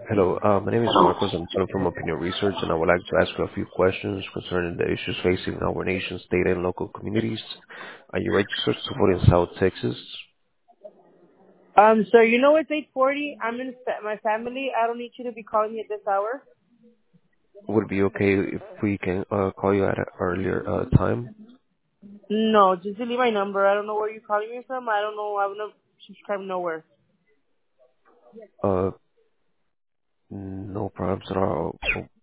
Hello, my name is Marcos. I'm calling from Opinion Research, and I would like to ask you a few questions concerning the issues facing our nation's state and local communities. Are you registered to vote in South Texas? So you know it's 8:40. I'm in my family. I don't need you to be calling me at this hour. Would it be okay if we can call you at an earlier time? No, just delete my number. I don't know where you're calling me from. I don't know. I'm not subscribed nowhere. Uh, no problems at all.